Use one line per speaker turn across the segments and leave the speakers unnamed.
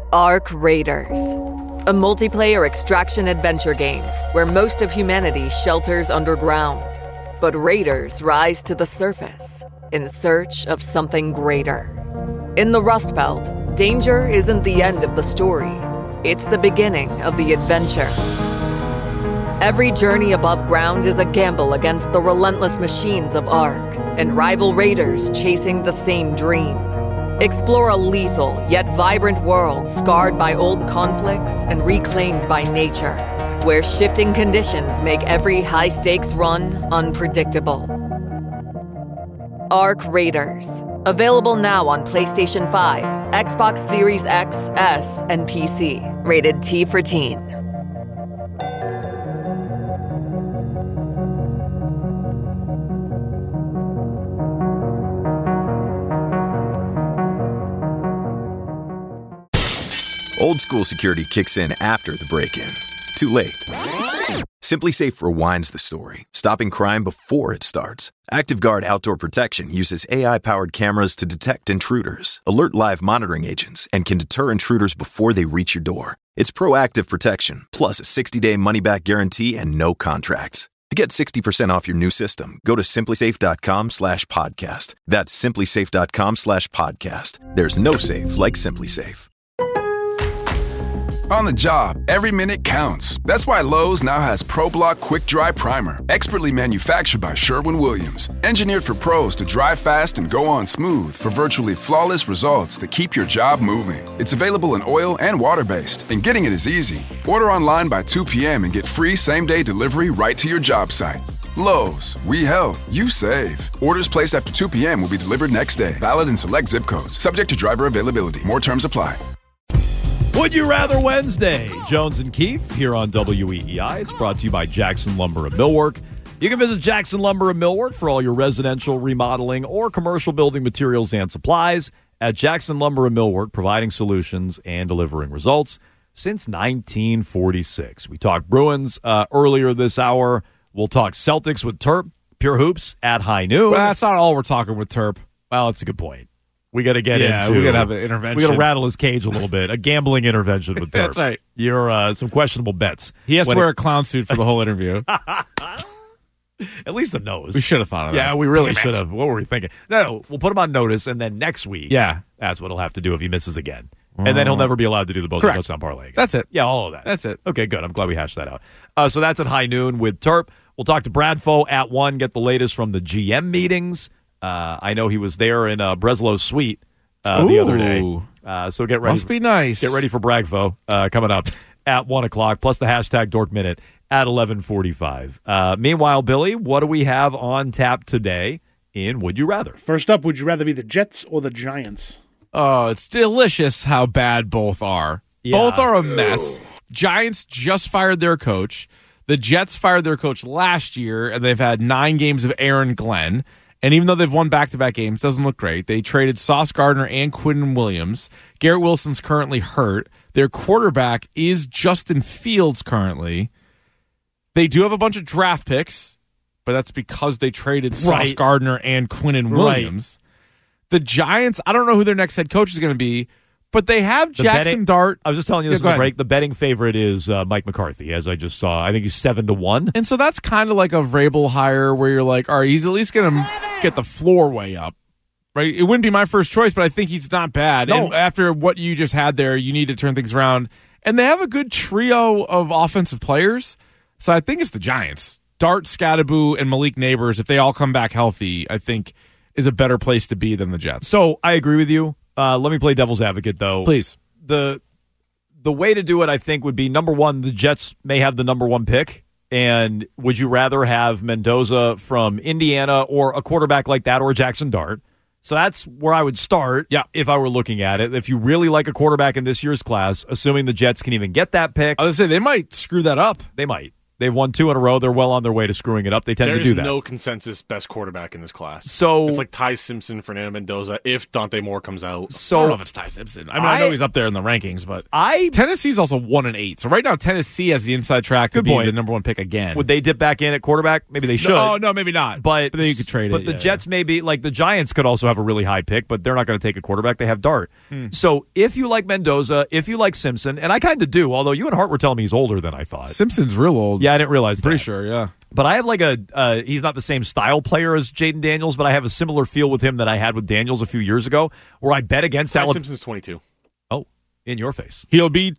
Ark Raiders, a multiplayer extraction adventure game where most of humanity shelters underground, but raiders rise to the surface in search of something greater. In the Rust Belt, danger isn't the end of the story. It's the beginning of the adventure. Every journey above ground is a gamble against the relentless machines of Ark and rival raiders chasing the same dream. Explore a lethal yet vibrant world scarred by old conflicts and reclaimed by nature, where shifting conditions make every high-stakes run unpredictable. Ark Raiders. Available now on PlayStation 5, Xbox Series X, S, and PC. Rated T for Teen.
Old school security kicks in after the break-in. Too late. SimpliSafe rewinds the story, stopping crime before it starts. ActiveGuard Outdoor Protection uses AI-powered cameras to detect intruders, alert live monitoring agents, and can deter intruders before they reach your door. It's proactive protection, plus a 60-day money-back guarantee and no contracts. To get 60% off your new system, go to simplisafe.com/podcast. That's simplisafe.com/podcast. There's no safe like SimpliSafe.
On the job, every minute counts. That's why Lowe's now has ProBlock Quick Dry Primer, expertly manufactured by Sherwin-Williams. Engineered for pros to dry fast and go on smooth for virtually flawless results that keep your job moving. It's available in oil and water-based, and getting it is easy. Order online by 2 p.m. and get free same-day delivery right to your job site. Lowe's, we help, you save. Orders placed after 2 p.m. will be delivered next day. Valid in select zip codes. Subject to driver availability. More terms apply.
Would You Rather Wednesday, Jones and Keefe here on WEEI. It's brought to you by Jackson Lumber of Millwork. You can visit Jackson Lumber of Millwork for all your residential remodeling or commercial building materials and supplies at Jackson Lumber of Millwork, providing solutions and delivering results since 1946. We talked Bruins earlier this hour. We'll talk Celtics with Terp, Pure Hoops at high noon.
Well, that's not all we're talking with Terp.
Well, that's a good point. We got to get into.
Yeah, we got to have an intervention.
We got to rattle his cage a little bit. A gambling intervention with Terp.
That's right.
You're some questionable bets.
He has to wear a clown suit for the whole interview.
At least a nose.
We should have thought of that.
Yeah, we really should have. What were we thinking? No, we'll put him on notice, and then next week, that's what he'll have to do if he misses again. And then he'll never be allowed to do the both touchdown parlay again.
That's it.
Yeah, all of that.
That's it.
Okay, good. I'm glad we hashed that out. So that's at high noon with Terp. We'll talk to Bradfo at 1, get the latest from the GM meetings. I know he was there in Breslow's suite the other day. So get ready.
Must be nice.
Get ready for Bragfo coming up at 1 o'clock, plus the hashtag Dork Minute at 11:45. Meanwhile, Billy, what do we have on tap today in Would You Rather?
First up, would you rather be the Jets or the Giants?
Oh, it's delicious how bad both are.
Yeah.
Both are a mess. Giants just fired their coach. The Jets fired their coach last year, and they've had 9 games of Aaron Glenn. And even though they've won back-to-back games, doesn't look great. They traded Sauce Gardner and Quinn Williams. Garrett Wilson's currently hurt. Their quarterback is Justin Fields currently. They do have a bunch of draft picks, but that's because they traded Sauce Gardner and Quinn Williams. The Giants, I don't know who their next head coach is going to be, but they have Jackson Dart.
I was just telling you this in the break. The betting favorite is Mike McCarthy, as I just saw. I think he's 7-1.
And so that's kind of like a Vrabel hire where you're like, all right, he's at least going to get the floor way up. Right? It wouldn't be my first choice, but I think he's not bad.
No.
And after what you just had there, you need to turn things around. And they have a good trio of offensive players. So I think it's the Giants. Dart, Scadaboo, and Malik Neighbors, if they all come back healthy, I think is a better place to be than the Jets.
So I agree with you. Let me play devil's advocate, though.
Please.
The way to do it, I think, would be, number one, the Jets may have the number 1 pick. And would you rather have Mendoza from Indiana or a quarterback like that or Jackson Dart? So that's where I would start if I were looking at it. If you really like a quarterback in this year's class, assuming the Jets can even get that pick.
I was going to say, they might screw that up.
They might. They've won 2 in a row. They're well on their way to screwing it up. They tend to do that.
There is no consensus best quarterback in this class.
So
it's like Ty Simpson, Fernando Mendoza, if Dante Moore comes out.
I don't know if it's Ty Simpson. I know he's up there in the rankings, but Tennessee's also 1-8. So right now Tennessee has the inside track to be the number 1 pick again.
Would they dip back in at quarterback? Maybe they should.
No, maybe not.
But
then you could trade it.
But the Jets may be, like the Giants could also have a really high pick, but they're not going to take a quarterback. They have Dart. So if you like Mendoza, if you like Simpson, and I kind of do, although you and Hart were telling me he's older than I thought.
Simpson's real old.
Yeah, I didn't realize that.
Pretty sure, yeah.
But I have like he's not the same style player as Jaden Daniels, but I have a similar feel with him that I had with Daniels a few years ago, where I bet against
Ty Simpson's 22.
Oh, in your face.
He'll be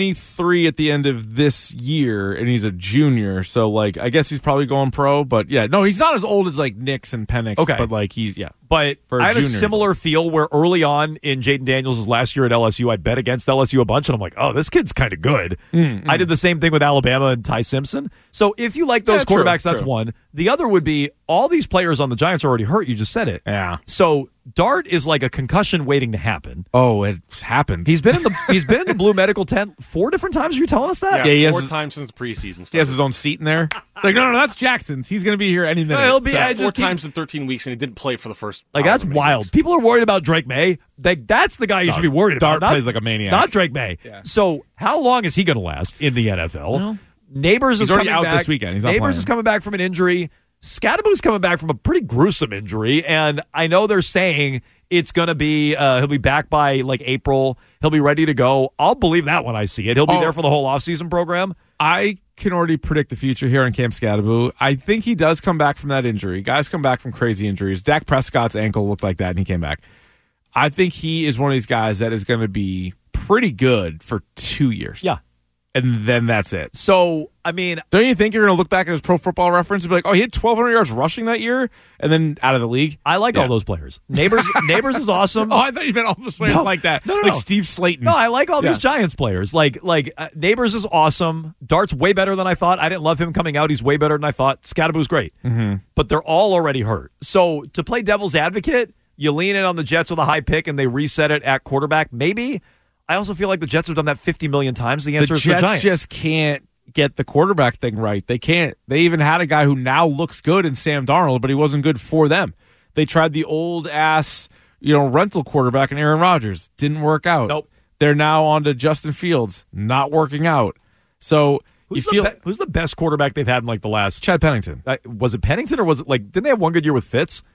23 at the end of this year, and he's a junior, so like I guess he's probably going pro. But yeah, no, he's not as old as like Nix and Penix.
Okay,
but like he's
But I have a similar feel where early on in Jaden Daniels' last year at LSU, I bet against LSU a bunch, and I'm like, oh, this kid's kind of good. I did the same thing with Alabama and Ty Simpson. So if you like those quarterbacks, that's one. The other would be all these players on the Giants are already hurt. You just said it.
Yeah.
So Dart is like a concussion waiting to happen.
Oh, it's happened.
He's been in the Blue Medical tent 4 different times. Are you telling us that?
Yeah, 4 times since preseason started.
He has his own seat in there. Like, no, that's Jackson's. He's going to be here any minute.
He'll be
4 times in 13 weeks, and he didn't play for the first.
That's wild. People are worried about Drake May. That's the guy you should be worried about.
Dart plays like a maniac.
Not Drake May. Yeah. So how long is he going to last in the NFL? Well, Neighbors is
already
coming
out
back
this weekend. He's not
Neighbors
playing.
is coming back from an injury. Scadaboo's coming back from a pretty gruesome injury, and I know they're saying it's going to be he'll be back by like April. He'll be ready to go. I'll believe that when I see it. He'll be there for the whole offseason program.
I can already predict the future here on Camp Scadaboo. I think he does come back from that injury. Guys come back from crazy injuries. Dak Prescott's ankle looked like that, and he came back. I think he is one of these guys that is going to be pretty good for 2 years.
Yeah.
And then that's it.
So, I mean,
don't you think you're going to look back at his Pro Football Reference and be like, oh, he had 1,200 yards rushing that year, and then out of the league?
I like all those players. Neighbors is awesome.
Oh, I thought you meant all those players like that.
No.
Like Steve Slayton.
No, I like all these Giants players. Like Neighbors is awesome. Dart's way better than I thought. I didn't love him coming out. He's way better than I thought. Scadaboo's great. Mm-hmm. But they're all already hurt. So to play devil's advocate, you lean in on the Jets with a high pick and they reset it at quarterback. Maybe. I also feel like the Jets have done that 50 million times. The answer is the Giants.
The Jets just can't get the quarterback thing right. They can't. They even had a guy who now looks good in Sam Darnold, but he wasn't good for them. They tried the old-ass, rental quarterback in Aaron Rodgers. Didn't work out.
Nope.
They're now on to Justin Fields. Not working out. So
who's the best quarterback they've had in like the last...
Chad Pennington.
Was it Pennington or was it like... Didn't they have one good year with Fitz?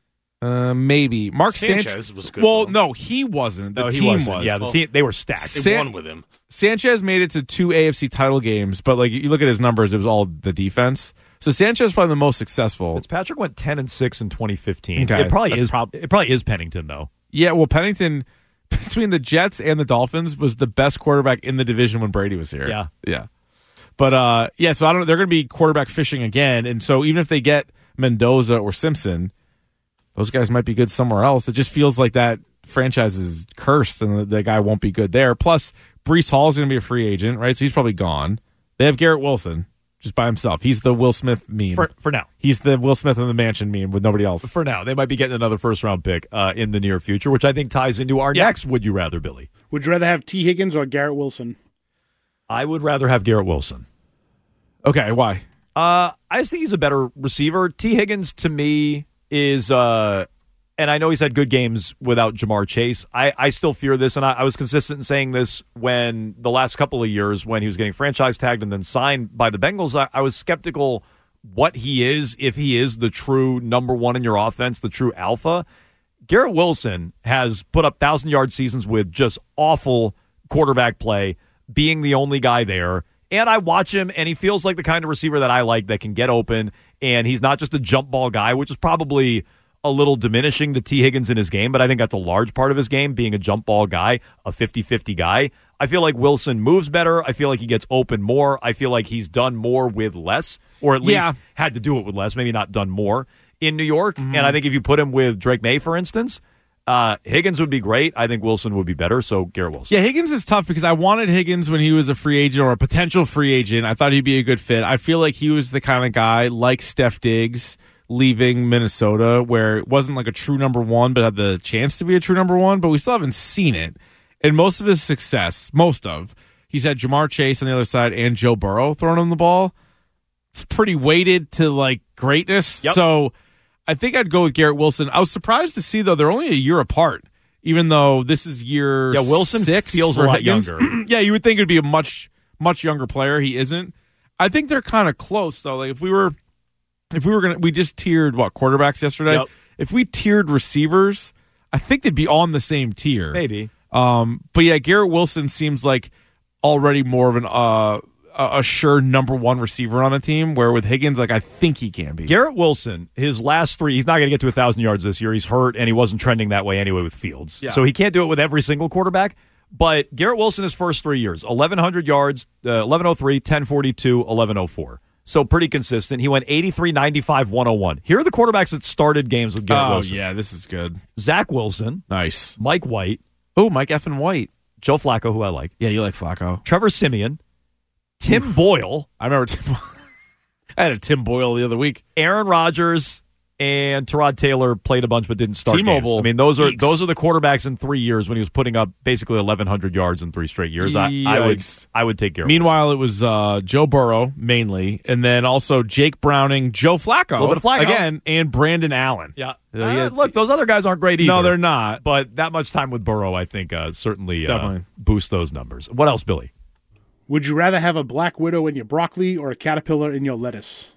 Maybe. Mark
Sanchez was good.
Well, no, he wasn't. The team was.
Yeah, the team, they were stacked.
They won with him.
Sanchez made it to 2 AFC title games, but like you look at his numbers, it was all the defense. So Sanchez is probably the most successful.
Fitzpatrick went 10-6 in 2015.
Okay.
It probably is Pennington though.
Yeah, well, Pennington between the Jets and the Dolphins was the best quarterback in the division when Brady was here. Yeah. But so I don't know. They're going to be quarterback fishing again, and so even if they get Mendoza or Simpson, those guys might be good somewhere else. It just feels like that franchise is cursed and the guy won't be good there. Plus, Breece Hall is going to be a free agent, right? So he's probably gone. They have Garrett Wilson just by himself. He's the Will Smith meme.
For now.
He's the Will Smith in the mansion meme with nobody else.
For now. They might be getting another first-round pick in the near future, which I think ties into our next Would You Rather, Billy.
Would you rather have T. Higgins or Garrett Wilson?
I would rather have Garrett Wilson.
Okay, why?
I just think he's a better receiver. T. Higgins, to me, is and I know he's had good games without Jamar Chase. I still fear this, and I was consistent in saying this when the last couple of years when he was getting franchise tagged and then signed by the Bengals. I was skeptical what he is, if he is the true number one in your offense, the true alpha. Garrett Wilson has put up 1,000-yard seasons with just awful quarterback play, being the only guy there. And I watch him, and he feels like the kind of receiver that I like that can get open, and he's not just a jump ball guy, which is probably a little diminishing to T. Higgins in his game, but I think that's a large part of his game, being a jump ball guy, a 50-50 guy. I feel like Wilson moves better. I feel like he gets open more. I feel like he's done more with less, or at least had to do it with less, maybe not done more in New York. Mm-hmm. And I think if you put him with Drake May, for instance, Higgins would be great. I think Wilson would be better, so Garrett Wilson.
Yeah, Higgins is tough because I wanted Higgins when he was a free agent or a potential free agent. I thought he'd be a good fit. I feel like he was the kind of guy like Steph Diggs leaving Minnesota where it wasn't like a true number one but had the chance to be a true number one, but we still haven't seen it. And most of his success, he's had Jamar Chase on the other side and Joe Burrow throwing him the ball. it's pretty weighted to like greatness.
Yep.
So I think I'd go with Garrett Wilson. I was surprised to see, though, they're only a year apart, even though this is year
Wilson
6
feels a
for
lot
Higgins.
younger.
Yeah, you would think it'd be a much younger player. He isn't. I think they're kind of close, though. Like if we were gonna, we just tiered quarterbacks yesterday.
Yep.
If we tiered receivers, I think they'd be on the same tier.
Maybe.
But yeah, Garrett Wilson seems like already more of a sure number one receiver on a team, where with Higgins, like I think he can be.
Garrett Wilson, his last 3, he's not going to get to 1,000 yards this year. He's hurt, and he wasn't trending that way anyway with Fields.
Yeah.
So he can't do it with every single quarterback. But Garrett Wilson, his first 3 years, 1,100 yards, 1,103, 1,042, 1,104. So pretty consistent. He went 83, 95, 101. Here are the quarterbacks that started games with Garrett Wilson.
Yeah, this is good.
Zach Wilson,
Nice.
Mike White,
Oh, Mike effing White.
Joe Flacco, who I like,
Yeah, you like Flacco.
Trevor Siemian, Tim Boyle,
I remember I had a Tim Boyle the other week.
Aaron Rodgers, and Tyrod Taylor played a bunch but didn't start
T-Mobile.
games. I mean, those are
Yikes.
the quarterbacks in 3 years when he was putting up basically 1,100 yards in 3 straight years. I
Yikes.
would take Garrett
Meanwhile, it was Joe Burrow mainly, and then also Jake Browning, Joe Flacco,
Little bit of Flacco.
again, and Brandon Allen.
Wilson.
So,
Yeah.
yeah.
Look, those other guys aren't great either.
No, they're not.
But that much time with Burrow, I think, certainly
Definitely.
boost those numbers. What else, Billy?
Would you rather have a black widow in your broccoli or a caterpillar in your lettuce?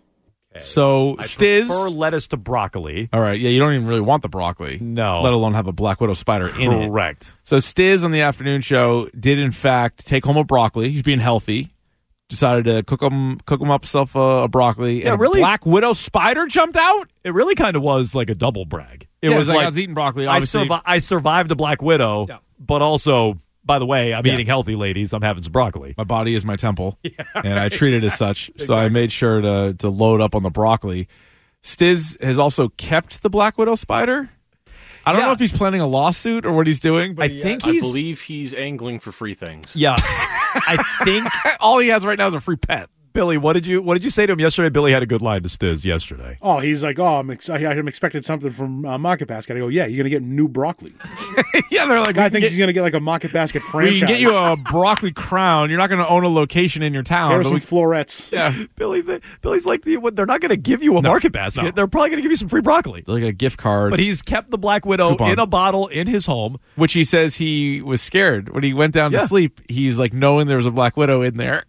So
I
Stiz.
prefer lettuce to broccoli.
All right, yeah, you don't even really want the broccoli.
No.
Let alone have a Black Widow spider in it.
Correct.
So Stiz on the afternoon show did in fact take home a broccoli. He's being healthy. Decided to cook him up himself a broccoli.
Yeah,
and
really?
A Black Widow spider jumped out.
It really kind of was like a double brag. It
Yeah,
was like
I was eating broccoli.
I
Obviously,
survived a Black Widow,
Yeah.
but also, by the way, I'm
Yeah.
eating healthy, ladies. I'm having some broccoli.
my body is my temple, and I treat it as such. So I made sure to load up on the broccoli. Stiz has also kept the Black Widow spider. I don't
Yeah.
know if he's planning a lawsuit or what he's doing, but
I think
I
he's
believe he's angling for free things.
yeah. I think
all he has right now is a free pet.
Billy, what did you say to him yesterday? Billy had a good line to Stiz yesterday.
Oh, he's like, I'm expecting something from Market Basket. I go, yeah, you're going to get new broccoli.
Yeah, they're like,
Guy thinks he's going to get like a Market Basket
we
franchise.
can get you a broccoli crown. You're not going to own a location in your town.
There are
but
some
we-
florets.
yeah,
Billy's like, they're not going to give you a market basket.
no.
They're probably going to give you some free broccoli.
like a gift card.
But he's kept the Black Widow
Coupon.
in a bottle in his home.
which he says he was scared when he went down
Yeah.
to sleep. He's like knowing there was a Black Widow in there.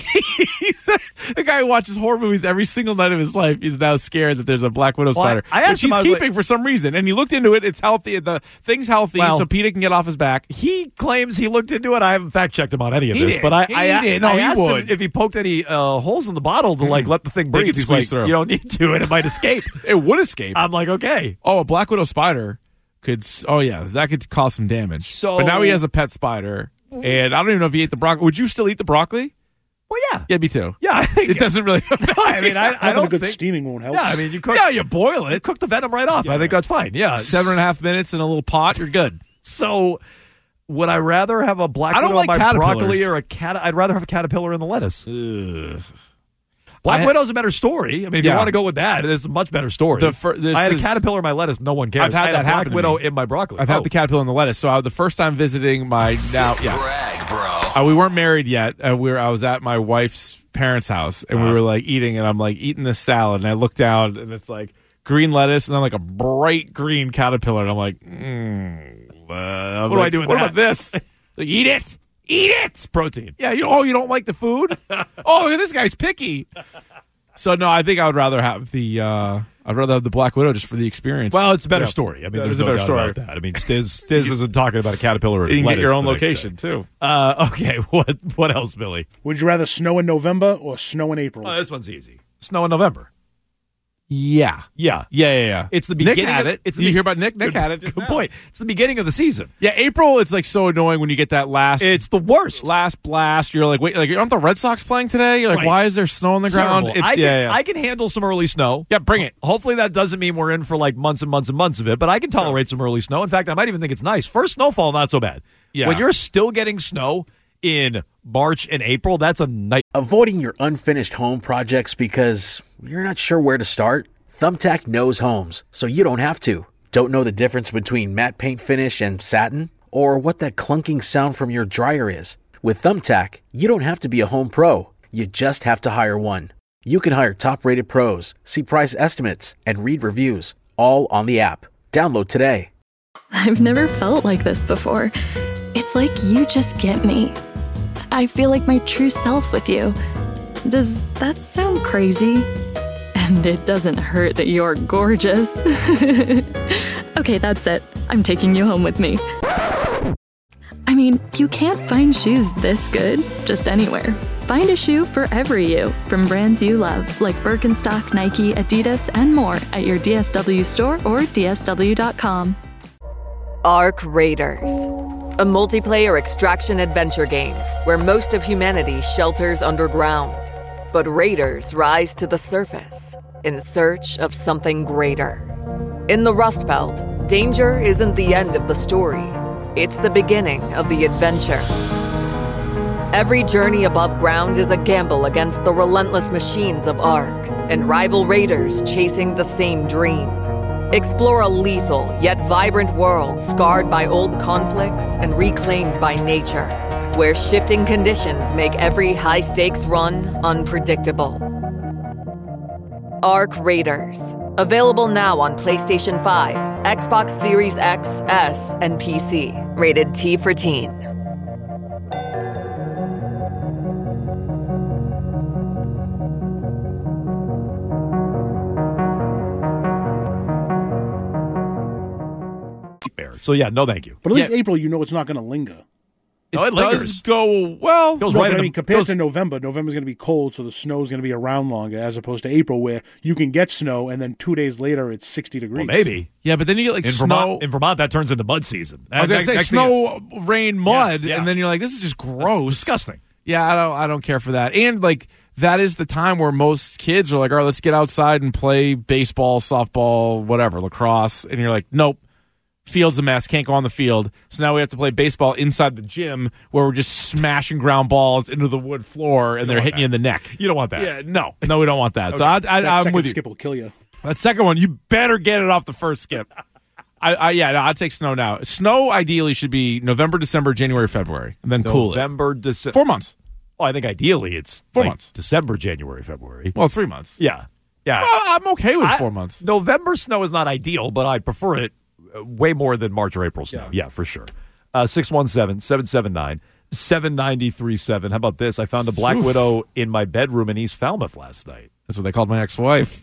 He said the guy who watches horror movies every single night of his life, he's now scared that there's a Black Widow spider,
I asked
which
him,
he's
I was
keeping for some reason. And he looked into it. It's healthy. The thing's healthy,
Well,
so PETA can get off his back.
He claims he looked into it. I haven't fact checked him on any of
He
this,
did.
but I
He did. No,
I
he
asked
would.
him if he poked any holes in the bottle to like let the thing breathe.
could
He's
squeeze
like,
through.
you don't need to, and it might escape.
It would escape.
I'm like, okay.
Oh, a Black Widow spider could. Oh yeah, that could cause some damage.
So-
but now he has a pet spider, and I don't even know if he ate the broccoli. Would you still eat the broccoli?
Well, yeah,
Yeah, me too.
yeah. I think
It doesn't really.
I mean, I
Having a
don't
good
think.
steaming won't help.
Yeah, I mean, you cook.
Yeah, you boil it.
cook the venom right off. I think that's fine. Yeah,
7.5 minutes in a little pot, you're good.
So, would I rather have a Black
I don't
Widow in
like
my broccoli
caterpillars.
or a cat? I'd rather have a caterpillar in the lettuce.
Ugh.
Black
I-
Widow's a better story. I mean, if you
Yeah.
want to go with that, it's a much better story.
This
I had a
is-
caterpillar in my lettuce. No one cares.
I've had
I
that
a
happen
Black
to me.
Widow in my broccoli.
I've had the caterpillar in the lettuce. So the first time visiting my
Brag, bro.
we weren't married yet. I was at my wife's parents' house, and we were like eating, and I'm like eating this salad, and I look down, and it's like green lettuce, and then like a bright green caterpillar, and I'm like, what
do I do with
what
that?
about this? Like, eat it.
It's protein.
Yeah, you don't like the food? Oh, this guy's picky. So no, I think I would rather have the Black Widow just for the experience.
Well, it's a better
Yeah.
story. I mean,
That
there's
is a
no
better
doubt
story.
about that. I mean, Stiz isn't talking about a caterpillar or
You can
lettuce
get your own
the next
location
day.
too.
Okay, what else, Billy?
Would you rather snow in November or snow in April?
Oh, this one's easy. Snow in November.
Yeah.
Yeah.
Yeah.
It's the
Nick
beginning.
had
of,
it.
It's
Did you hear about Nick? Nick had it. just
Good
now.
point. It's the beginning of the season.
Yeah, April. It's like so annoying when you get that last
It's the worst.
blast. You're like, wait, like aren't the Red Sox playing today? You're like,
Right.
why is there snow on the ground?
Terrible.
It's
I can handle some early snow.
Yeah, bring it.
Hopefully that doesn't mean we're in for like months and months and months of it, but I can tolerate some early snow. In fact, I might even think it's nice. First snowfall, not so bad.
Yeah.
When you're still getting snow in March and April, that's a night.
Avoiding your unfinished home projects because you're not sure where to start? Thumbtack knows homes, so you don't have to. Don't know the difference between matte paint finish and satin? Or what that clunking sound from your dryer is? With Thumbtack, you don't have to be a home pro. You just have to hire one. You can hire top-rated pros, see price estimates, and read reviews, all on the app. Download today.
I've never felt like this before. It's like you just get me. I feel like my true self with you. Does that sound crazy? And it doesn't hurt that you're gorgeous. Okay, that's it. I'm taking you home with me. I mean, you can't find shoes this good just anywhere. Find a shoe for every you from brands you love, like Birkenstock, Nike, Adidas, and more at your DSW store or DSW.com.
Ark Raiders, a multiplayer extraction adventure game where most of humanity shelters underground. But raiders rise to the surface in search of something greater. In the Rust Belt, danger isn't the end of the story. It's the beginning of the adventure. Every journey above ground is a gamble against the relentless machines of Ark and rival raiders chasing the same dream. Explore a lethal yet vibrant world scarred by old conflicts and reclaimed by nature, where shifting conditions make every high-stakes run unpredictable. Ark Raiders. Available now on PlayStation 5, Xbox Series X, S, and PC. Rated T for Teen.
So, yeah, no thank you.
But at least April, you know it's not going to linger.
No, it lingers.
Does go well.
Goes
No,
right
but
in
I mean,
the,
compared
goes,
to November, November's going to be cold, so the snow's going to be around longer, as opposed to April, where you can get snow, and then 2 days later, it's 60 degrees.
well, maybe.
Yeah, but then you get like
In
snow.
Vermont, that turns into mud season.
I was going to say
Next thing
snow, rain, mud,
Yeah, yeah.
and then you're like, this is just gross,
disgusting.
Yeah, I don't care for that. And like that is the time where most kids are like, all right, let's get outside and play baseball, softball, whatever, lacrosse, and you're like, nope. Field's a mess, can't go on the field. So now we have to play baseball inside the gym where we're just smashing ground balls into the wood floor and they're hitting you in the neck.
You don't want that.
Yeah, no, we don't want that. So
That
I'm
second
with you.
skip will kill you.
That second one, you better get it off the first skip. I'd take snow now. Snow ideally should be November, December, January, February, and then cool it.
November, December.
4 months.
Oh, I think ideally it's
4
like
months.
December, January, February.
Well, 3 months.
Yeah. Yeah.
Well, I'm okay with 4 months.
November snow is not ideal, but I prefer it way more than March or April snow. Yeah, for sure. 617-779-7937. How about this? I found a black widow in my bedroom in East Falmouth last night.
That's what they called my ex-wife.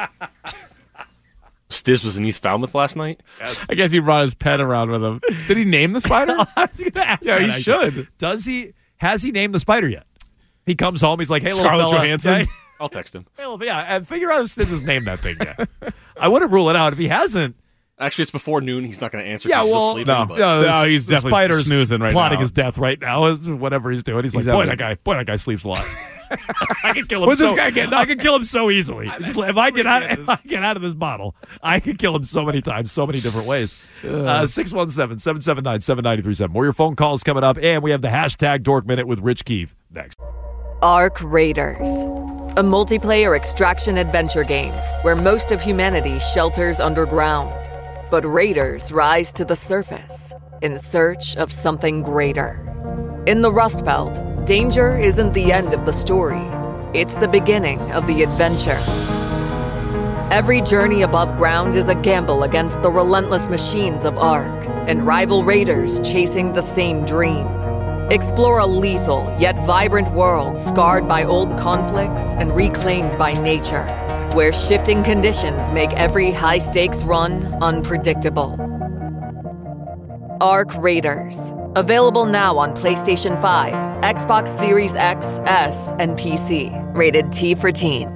Stiz was in East Falmouth last night.
I guess he brought his pet around with him. Did he name the spider?
I was going to ask
Yeah,
that,
he
actually.
should.
Does he? Has he named the spider yet? He comes home. He's like, hey, little
Scarlett
fella.
Johansson?
Yeah,
I'll text him.
and figure out if Stiz has named that thing yet. I wouldn't rule it out. If he hasn't,
Actually, it's before noon. He's not going to answer.
yeah,
'cause he's
well,
still sleeping, but-
No, he's
the
definitely
spider's
snoozing right
plotting
now.
his death right now. Whatever he's doing, he's like,
Exactly.
boy, that guy sleeps a lot. I can kill him.
What's this guy getting
I
up?
can kill him so easily. If I get out of this bottle, I can kill him so many times, so many different ways. 617-779-7937. More your phone calls coming up, and we have the hashtag Dork Minute with Rich Keefe next.
Ark Raiders, a multiplayer extraction adventure game where most of humanity shelters underground. But raiders rise to the surface in search of something greater. In the Rust Belt, danger isn't the end of the story. It's the beginning of the adventure. Every journey above ground is a gamble against the relentless machines of Ark and rival raiders chasing the same dream. Explore a lethal yet vibrant world scarred by old conflicts and reclaimed by nature, where shifting conditions make every high-stakes run unpredictable. Ark Raiders. Available now on PlayStation 5, Xbox Series X, S, and PC. Rated T for Teen.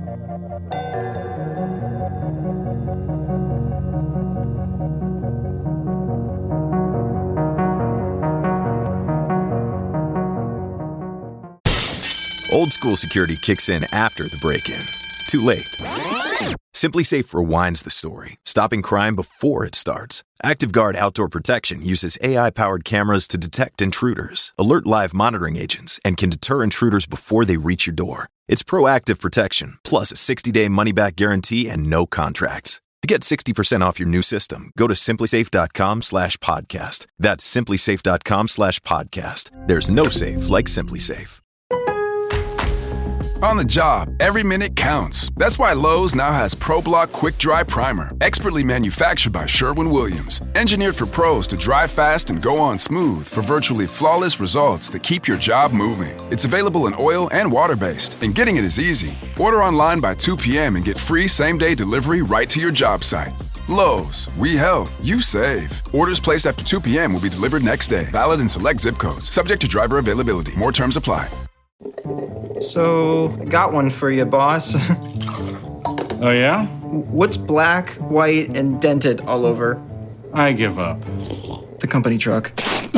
Old school security kicks in after the break-in. Too late. SimpliSafe rewinds the story, stopping crime before it starts. ActiveGuard Outdoor Protection uses AI-powered cameras to detect intruders, alert live monitoring agents, and can deter intruders before they reach your door. It's proactive protection, plus a 60-day money-back guarantee and no contracts. To get 60% off your new system, go to simplisafe.com/podcast. That's simplisafe.com/podcast. There's no safe like SimpliSafe.
On the job, every minute counts. That's why Lowe's now has ProBlock Quick Dry Primer, expertly manufactured by Sherwin-Williams. Engineered for pros to dry fast and go on smooth for virtually flawless results that keep your job moving. It's available in oil and water-based, and getting it is easy. Order online by 2 p.m. and get free same-day delivery right to your job site. Lowe's, we help, you save. Orders placed after 2 p.m. will be delivered next day. Valid in select zip codes. Subject to driver availability. More terms apply.
So, got one for you, boss.
Oh, yeah?
What's black, white, and dented all over?
I give up.
The company truck.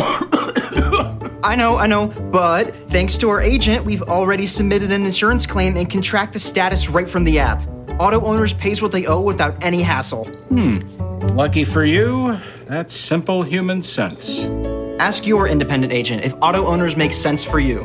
I know, but thanks to our agent, we've already submitted an insurance claim and can track the status right from the app. Auto Owners pays what they owe without any hassle.
Lucky for you, that's simple human sense.
Ask your independent agent if Auto Owners makes sense for you.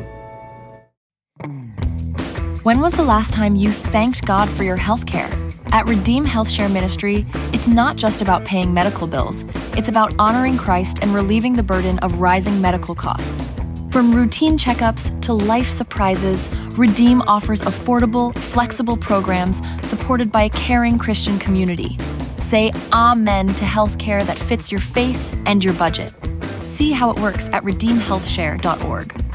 When was the last time you thanked God for your health care? At Redeem HealthShare Ministry, it's not just about paying medical bills. It's about honoring Christ and relieving the burden of rising medical costs. From routine checkups to life surprises, Redeem offers affordable, flexible programs supported by a caring Christian community. Say amen to healthcare that fits your faith and your budget. See how it works at redeemhealthshare.org.